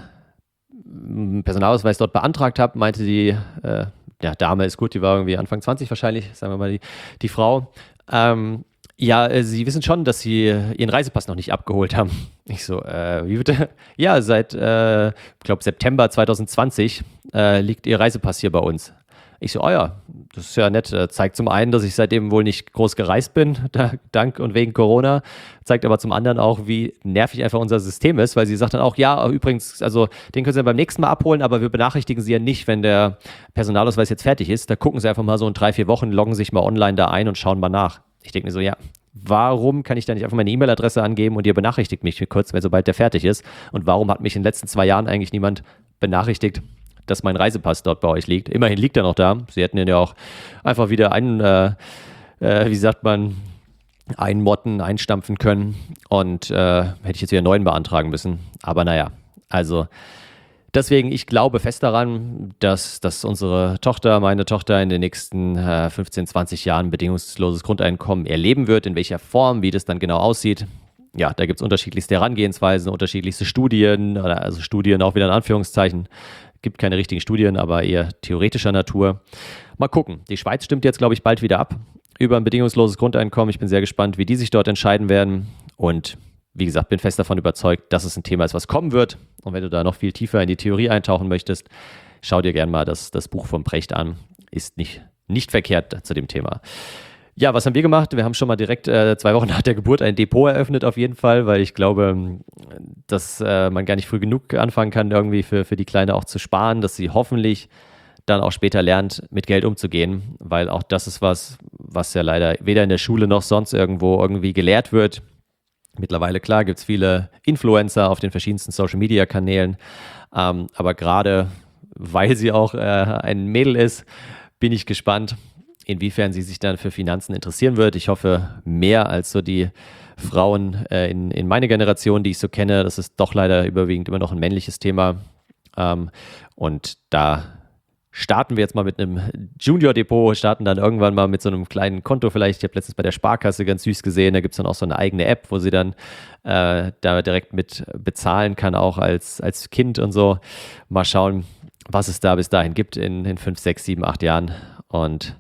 Personalausweis dort beantragt habe, meinte die äh, ja, Dame, ist gut, die war irgendwie Anfang zwanzig wahrscheinlich, sagen wir mal die, die Frau, ähm, ja, äh, Sie wissen schon, dass Sie Ihren Reisepass noch nicht abgeholt haben. Ich so, äh, wie bitte? Ja, seit, äh, ich glaube, September zwanzig zwanzig äh, liegt Ihr Reisepass hier bei uns. Ich so, oh ja, das ist ja nett. Zeigt zum einen, dass ich seitdem wohl nicht groß gereist bin, da, dank und wegen Corona. Zeigt aber zum anderen auch, wie nervig einfach unser System ist, weil sie sagt dann auch, ja, übrigens, also den können Sie dann beim nächsten Mal abholen, aber wir benachrichtigen Sie ja nicht, wenn der Personalausweis jetzt fertig ist. Da gucken Sie einfach mal so in drei, vier Wochen, loggen sich mal online da ein und schauen mal nach. Ich denke mir so, ja, warum kann ich da nicht einfach meine E-Mail-Adresse angeben und ihr benachrichtigt mich kurz, wenn sobald der fertig ist? Und warum hat mich in den letzten zwei Jahren eigentlich niemand benachrichtigt, dass mein Reisepass dort bei euch liegt? Immerhin liegt er noch da. Sie hätten ihn ja auch einfach wieder ein, äh, äh, wie sagt man, einmotten, einstampfen können und äh, hätte ich jetzt wieder einen neuen beantragen müssen. Aber naja, also deswegen, ich glaube fest daran, dass, dass unsere Tochter, meine Tochter in den nächsten äh, fünfzehn, zwanzig Jahren bedingungsloses Grundeinkommen erleben wird, in welcher Form, wie das dann genau aussieht. Ja, da gibt es unterschiedlichste Herangehensweisen, unterschiedlichste Studien, oder also Studien auch wieder in Anführungszeichen. Gibt keine richtigen Studien, aber eher theoretischer Natur. Mal gucken. Die Schweiz stimmt jetzt, glaube ich, bald wieder ab über ein bedingungsloses Grundeinkommen. Ich bin sehr gespannt, wie die sich dort entscheiden werden. Und wie gesagt, bin fest davon überzeugt, dass es ein Thema ist, was kommen wird. Und wenn du da noch viel tiefer in die Theorie eintauchen möchtest, schau dir gerne mal das, das Buch von Precht an. Ist nicht, nicht verkehrt zu dem Thema. Ja, was haben wir gemacht? Wir haben schon mal direkt äh, zwei Wochen nach der Geburt ein Depot eröffnet auf jeden Fall, weil ich glaube, dass äh, man gar nicht früh genug anfangen kann, irgendwie für, für die Kleine auch zu sparen, dass sie hoffentlich dann auch später lernt, mit Geld umzugehen, weil auch das ist was, was ja leider weder in der Schule noch sonst irgendwo irgendwie gelehrt wird. Mittlerweile, klar, gibt es viele Influencer auf den verschiedensten Social-Media-Kanälen, ähm, aber gerade weil sie auch äh, ein Mädel ist, bin ich gespannt, inwiefern sie sich dann für Finanzen interessieren wird. Ich hoffe mehr als so die Frauen äh, in, in meiner Generation, die ich so kenne. Das ist doch leider überwiegend immer noch ein männliches Thema. Ähm, und da starten wir jetzt mal mit einem Junior-Depot, starten dann irgendwann mal mit so einem kleinen Konto vielleicht. Ich habe letztens bei der Sparkasse ganz süß gesehen, da gibt es dann auch so eine eigene App, wo sie dann äh, da direkt mit bezahlen kann, auch als, als Kind und so. Mal schauen, was es da bis dahin gibt in, in fünf, sechs, sieben, acht Jahren. Und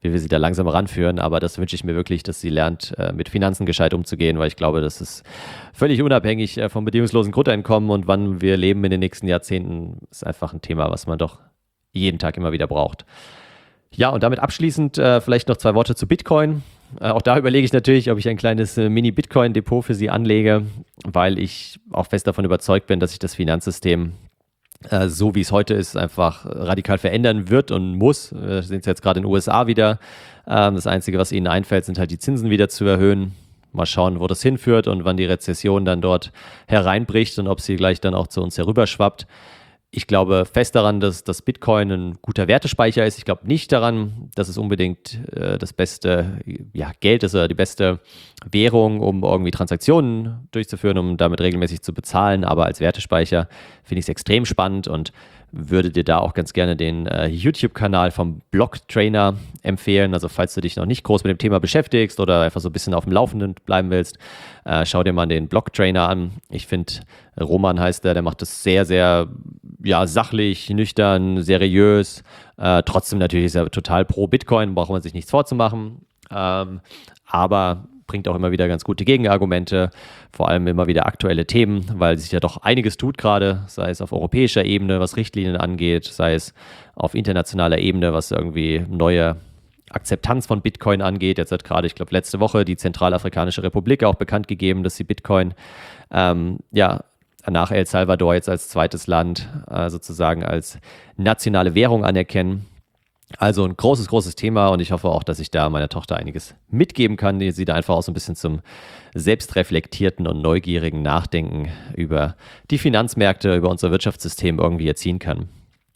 wie wir sie da langsam ranführen. Aber das wünsche ich mir wirklich, dass sie lernt, mit Finanzen gescheit umzugehen, weil ich glaube, das ist völlig unabhängig vom bedingungslosen Grundeinkommen und wann wir leben in den nächsten Jahrzehnten, ist einfach ein Thema, was man doch jeden Tag immer wieder braucht. Ja, und damit abschließend äh, vielleicht noch zwei Worte zu Bitcoin. Äh, auch da überlege ich natürlich, ob ich ein kleines äh, Mini-Bitcoin-Depot für Sie anlege, weil ich auch fest davon überzeugt bin, dass sich das Finanzsystem, äh, so wie es heute ist, einfach radikal verändern wird und muss. Wir sehen es jetzt gerade in den U S A wieder. Ähm, das Einzige, was Ihnen einfällt, sind halt die Zinsen wieder zu erhöhen. Mal schauen, wo das hinführt und wann die Rezession dann dort hereinbricht und ob sie gleich dann auch zu uns herüberschwappt. Ich glaube fest daran, dass das Bitcoin ein guter Wertespeicher ist. Ich glaube nicht daran, dass es unbedingt äh, das beste ja, Geld ist oder die beste Währung, um irgendwie Transaktionen durchzuführen, um damit regelmäßig zu bezahlen. Aber als Wertespeicher finde ich es extrem spannend und würde dir da auch ganz gerne den äh, YouTube-Kanal vom Blocktrainer empfehlen. Also falls du dich noch nicht groß mit dem Thema beschäftigst oder einfach so ein bisschen auf dem Laufenden bleiben willst, äh, schau dir mal den Blocktrainer an. Ich finde, Roman heißt der, der macht das sehr, sehr ja, sachlich, nüchtern, seriös. Äh, trotzdem natürlich ist er total pro Bitcoin, braucht man sich nichts vorzumachen. Ähm, aber bringt auch immer wieder ganz gute Gegenargumente, vor allem immer wieder aktuelle Themen, weil sich ja doch einiges tut gerade, sei es auf europäischer Ebene, was Richtlinien angeht, sei es auf internationaler Ebene, was irgendwie neue Akzeptanz von Bitcoin angeht. Jetzt hat gerade, ich glaube, letzte Woche die Zentralafrikanische Republik auch bekannt gegeben, dass sie Bitcoin ähm, ja, nach El Salvador jetzt als zweites Land äh, sozusagen als nationale Währung anerkennen. Also ein großes, großes Thema und ich hoffe auch, dass ich da meiner Tochter einiges mitgeben kann, die sie da einfach auch so ein bisschen zum selbstreflektierten und neugierigen Nachdenken über die Finanzmärkte, über unser Wirtschaftssystem irgendwie erziehen kann.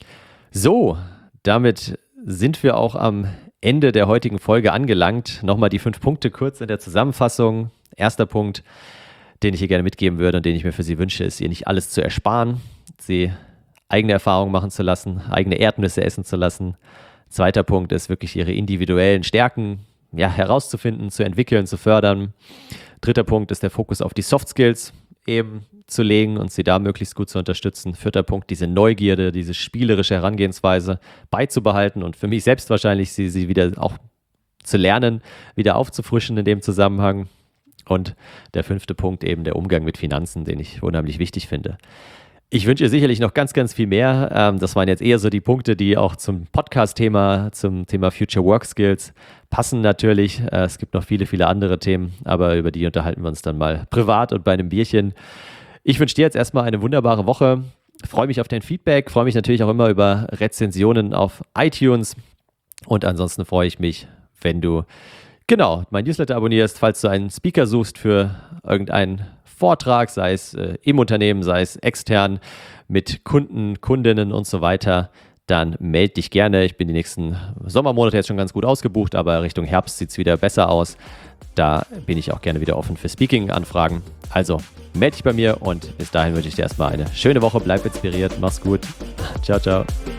So, damit sind wir auch am Ende der heutigen Folge angelangt. Nochmal die fünf Punkte kurz in der Zusammenfassung. Erster Punkt, den ich hier gerne mitgeben würde und den ich mir für Sie wünsche, ist, ihr nicht alles zu ersparen, Sie eigene Erfahrungen machen zu lassen, eigene Erdnüsse essen zu lassen. Zweiter Punkt ist wirklich ihre individuellen Stärken ja, herauszufinden, zu entwickeln, zu fördern. Dritter Punkt ist der Fokus auf die Soft Skills eben zu legen und sie da möglichst gut zu unterstützen. Vierter Punkt, diese Neugierde, diese spielerische Herangehensweise beizubehalten und für mich selbst wahrscheinlich sie, sie wieder auch zu lernen, wieder aufzufrischen in dem Zusammenhang. Und der fünfte Punkt eben der Umgang mit Finanzen, den ich unheimlich wichtig finde. Ich wünsche ihr sicherlich noch ganz, ganz viel mehr. Ähm, das waren jetzt eher so die Punkte, die auch zum Podcast-Thema, zum Thema Future Work Skills passen natürlich. Äh, es gibt noch viele, viele andere Themen, aber über die unterhalten wir uns dann mal privat und bei einem Bierchen. Ich wünsche dir jetzt erstmal eine wunderbare Woche. Freue mich auf dein Feedback, freue mich natürlich auch immer über Rezensionen auf iTunes und ansonsten freue ich mich, wenn du genau mein Newsletter abonnierst, falls du einen Speaker suchst für irgendeinen Vortrag, sei es äh, im Unternehmen, sei es extern mit Kunden, Kundinnen und so weiter, dann melde dich gerne. Ich bin die nächsten Sommermonate jetzt schon ganz gut ausgebucht, aber Richtung Herbst sieht es wieder besser aus. Da bin ich auch gerne wieder offen für Speaking-Anfragen. Also melde dich bei mir und bis dahin wünsche ich dir erstmal eine schöne Woche. Bleib inspiriert, mach's gut. Ciao, ciao.